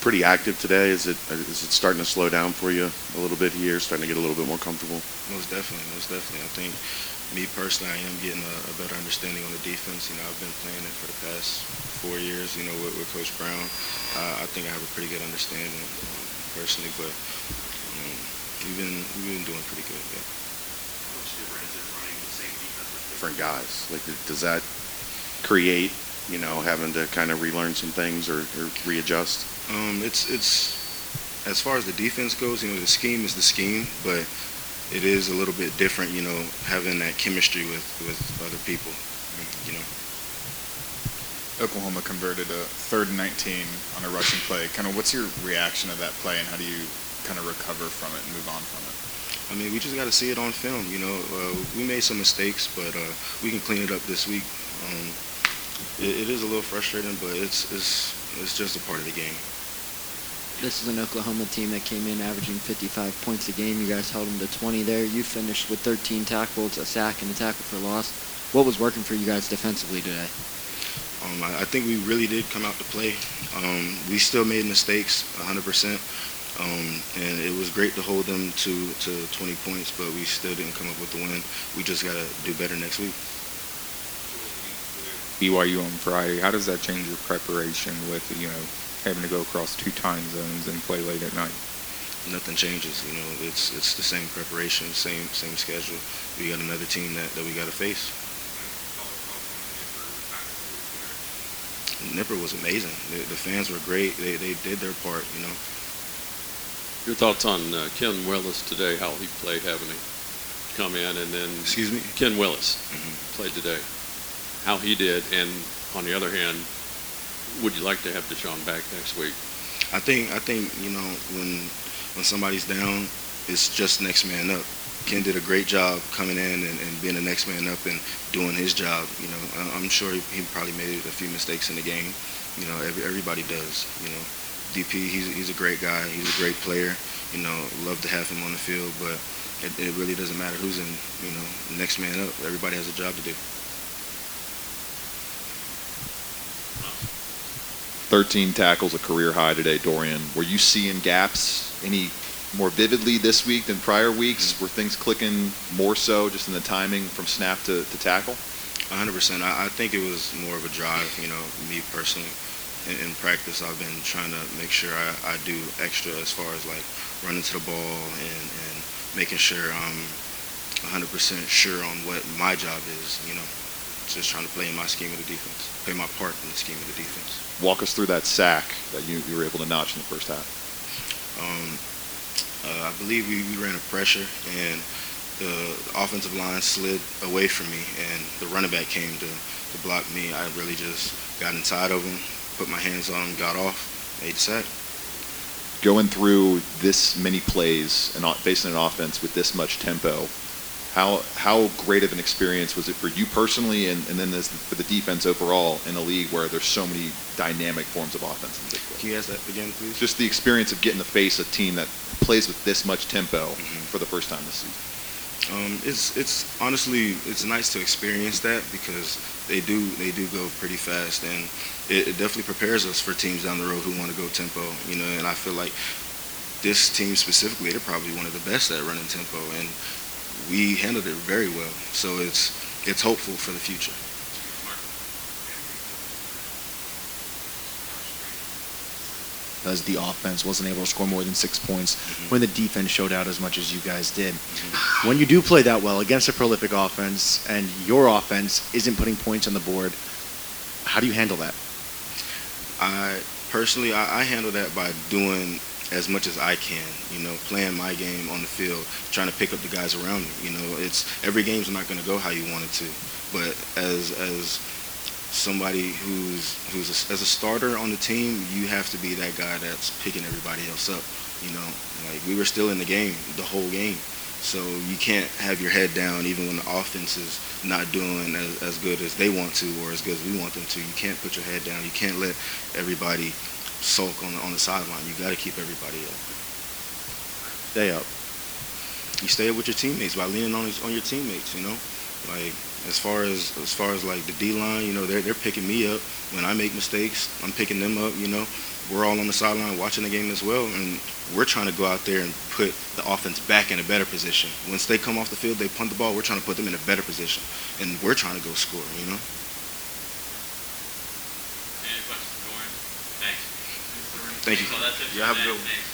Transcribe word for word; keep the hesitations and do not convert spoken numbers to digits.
pretty active today. Is it is it starting to slow down for you a little bit here? Starting to get a little bit more comfortable? Most definitely, most definitely. I think me personally, I am getting a, a better understanding on the defense. You know, I've been playing it for the past four years. You know, with, with Coach Brown, uh, I think I have a pretty good understanding um, personally. But um, we've been we've been doing pretty good. Yeah. How much different is it running the same defense with different guys? Like, does that create, you know, having to kind of relearn some things or, or readjust? Um, it's it's as far as the defense goes, you know, the scheme is the scheme, but it is a little bit different, you know, having that chemistry with, with other people, you know. Oklahoma converted a third and nineteen on a rushing play. Kind of what's your reaction to that play, and how do you kind of recover from it and move on from it? I mean, we just got to see it on film, you know. Uh, we made some mistakes, but uh, we can clean it up this week. Um, it, it is a little frustrating, but it's, it's, it's just a part of the game. This is an Oklahoma team that came in averaging fifty-five points a game. You guys held them to twenty there. You finished with thirteen tackles, a sack, and a tackle for loss. What was working for you guys defensively today? Um, I, I think we really did come out to play. Um, we still made mistakes, one hundred percent. Um, and it was great to hold them to, to twenty points, but we still didn't come up with the win. We just got to do better next week. B Y U on Friday, how does that change your preparation with, you know, having to go across two time zones and play late at night? Nothing changes, you know. It's it's the same preparation, same same schedule. We got another team that, that we got to face. Nipper was amazing. The, the fans were great. They they did their part, you know. Your thoughts on uh, Ken Willis today? How he played, having to come in and then. Excuse me. Ken Willis Mm-hmm. played today. How he did, and on the other hand, would you like to have Deshaun back next week? I think I think you know when when somebody's down, it's just next man up. Ken did a great job coming in and, and being the next man up and doing his job. You know, I- I'm sure he, he probably made a few mistakes in the game. You know, every, everybody does. You know, D P, he's he's a great guy. He's a great player. You know, love to have him on the field, but it, it really doesn't matter who's in. You know, next man up. Everybody has a job to do. thirteen tackles, a career high today, Dorian. Were you seeing gaps any more vividly this week than prior weeks? Were things clicking more so just in the timing from snap to, to tackle? one hundred percent. I, I think it was more of a drive, you know, me personally. In, in practice, I've been trying to make sure I, I do extra as far as like running to the ball and, and making sure I'm one hundred percent sure on what my job is, you know. Just trying to play in my scheme of the defense, play my part in the scheme of the defense. Walk us through that sack that you, you were able to notch in the first half. Um, uh, I believe we, we ran a pressure, and the offensive line slid away from me, and the running back came to, to block me. I really just got inside of him, put my hands on him, got off, made the sack. Going through this many plays and o- facing an offense with this much tempo, how how great of an experience was it for you personally, and, and then as for the defense overall in a league where there's so many dynamic forms of offense in particular? Can you ask that again, please? Just the experience of getting to face a team that plays with this much tempo Mhm. for the first time this season. Um, it's it's honestly it's nice to experience that because they do they do go pretty fast, and it, it definitely prepares us for teams down the road who want to go tempo. You know, and I feel like this team specifically, they're probably one of the best at running tempo, and we handled it very well. So it's it's hopeful for the future. Because the offense wasn't able to score more than six points Mhm. when the defense showed out as much as you guys did. When you do play that well against a prolific offense and your offense isn't putting points on the board, how do you handle that? I personally I, I handle that by doing as much as I can, you know, playing my game on the field, trying to pick up the guys around me. You know, it's every game's not going to go how you want it to, but as as somebody who's who's a, as a starter on the team, you have to be that guy that's picking everybody else up. You know, like we were still in the game the whole game, so you can't have your head down even when the offense is not doing as, as good as they want to or as good as we want them to. You can't put your head down. You can't let everybody sulk on the, on the sideline. You got to keep everybody up. Stay up. You stay up with your teammates by leaning on on your teammates. You know, like As far as as far as like the D line, you know, they're they're picking me up when I make mistakes. I'm picking them up. You know, we're all on the sideline watching the game as well, and we're trying to go out there and put the offense back in a better position. Once they come off the field, they punt the ball. We're trying to put them in a better position, and we're trying to go score. You know. Any questions, Dorian? Thanks. Thank you. So that's it for Y'all have a today. good one. Thanks.